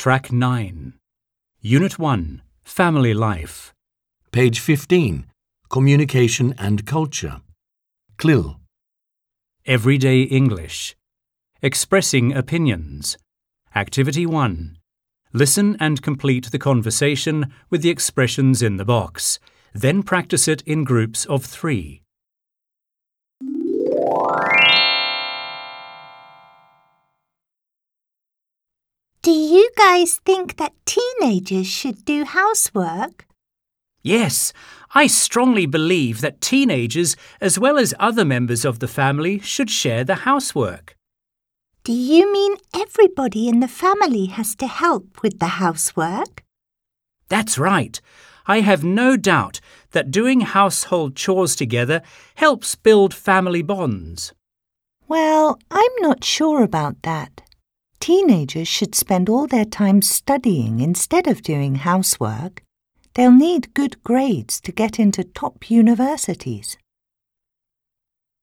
Track 9. Unit 1, Family Life. Page 15. Communication and Culture. CLIL. Everyday English. Expressing opinions. Activity 1. Listen and complete the conversation with the expressions in the box. Then practice it in groups of 3. Do you guys think that teenagers should do housework? Yes, I strongly believe that teenagers, as well as other members of the family, should share the housework. Do you mean everybody in the family has to help with the housework? That's right. I have no doubt that doing household chores together helps build family bonds. Well, I'm not sure about that. Teenagers should spend all their time studying instead of doing housework. They'll need good grades to get into top universities.